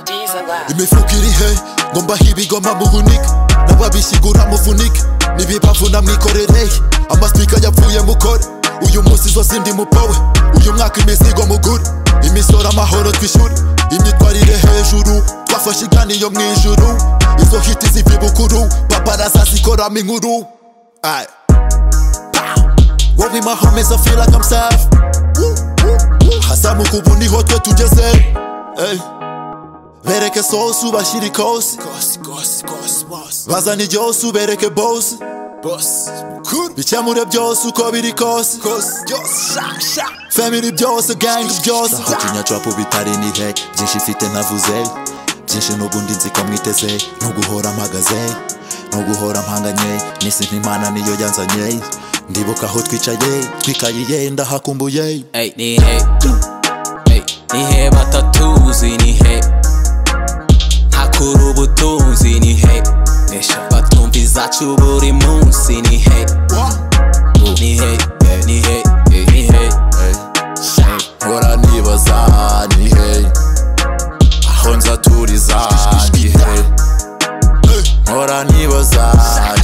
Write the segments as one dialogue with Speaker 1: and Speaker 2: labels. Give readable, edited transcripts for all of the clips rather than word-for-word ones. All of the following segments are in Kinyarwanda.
Speaker 1: imifuka iri he ngo mbahe ibigoma muhunika n'ababisigura mufunike n'ibibavuna mwikorere amaswika yapfuye mukore uyu munsi zose ndi mupowe uyu mwaka imizigo mugure imisoro amahoro twishyure imyitwarire hejuru twafashe iganiyo mwijuru izo hiti ziva ibukuru babaraza zikoramo inkuru wowe my homies I feel like I'm safe hazamuka ubu niho twe tugeze bereke sosi ubashyire ikosi bazana ibyose ubereke bosi bikemure byose uko biri kose family byose gang byose aho tinya trap bitari ni he byinshi mfite navuze byinshi n'ubundi nzi ko mwiteze no guhora mpagaze no guhora mpanganye n'isi n'Imana niyo yanzanye ndibuka aho twicaye twikayiye ndahakumbuye
Speaker 2: ni he batatuzi ni he hakuru ubutunzi ni he nesha batumva izacu buri munsi ni he ni he ni he ni he
Speaker 1: hora nibaza ni he aho nzaturiza ni he hora nibaza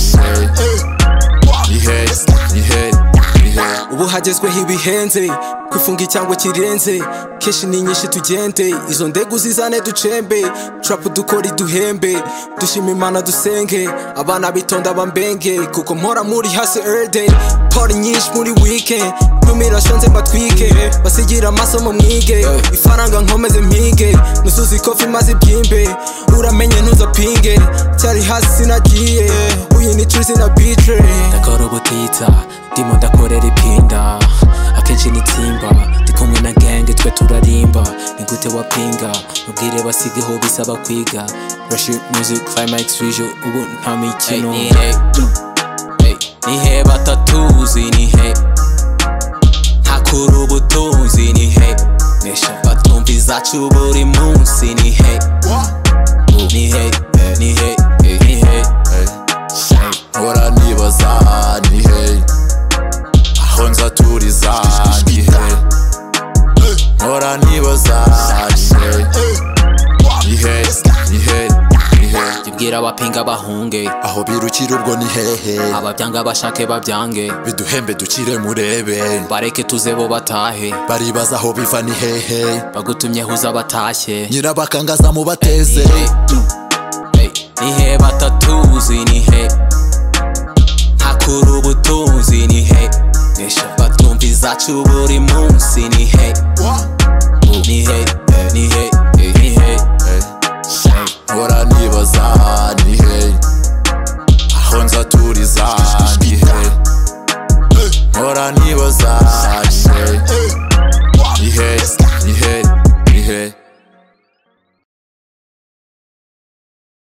Speaker 1: ni he ni he ni he
Speaker 2: ubu hagezweho ibihenze kwifunga icyangwa kirenze kenshi ni nyinshi tugende izo ndegu zizane ducembe trap dukora iduhembe dushima Imana dusenge abana bitonda bambenge kuko mpora muri hasi every day party nyinshi muri weekend ntumira shonze mbatwike basigira amasomo mwige ifaranga nkomeze mpige nusuza ikofi maze ibyimbe uramenye ntuzapinge cyari hasi sinagiye uyu ni trizi na bitre ndakora ubutitsa ndimo ndakorera ipinda akenshi nitimba ndi kumwe na gang twe turarimba nigute wapinga ubwire basigeho bisaba kwiga rush music climax visual ubu nta mikino ni he batatuzi ni he hakuru ubutunzi ni he nesha batumva izacu buri munsi ni he ni he ni he ni he
Speaker 1: hora nibaza ni he aho nzaturiza ni he hora nibaza ni he ni he ni he
Speaker 2: tubwira abapinga bahunge
Speaker 1: aho birukira ubwo ni hehe
Speaker 2: ababyanga bashake babyange
Speaker 1: biduhembe dukire murebe
Speaker 2: bareke tuze bo batahe
Speaker 1: baribaza aho biva ni hehe
Speaker 2: bagutumye huza batashye
Speaker 1: nyirabakangaza mu bateze
Speaker 2: ni he batatuzi ni he hakuru ubutunzi ni he nesha batumva izacu buri munsi ni he ni he ni he ni he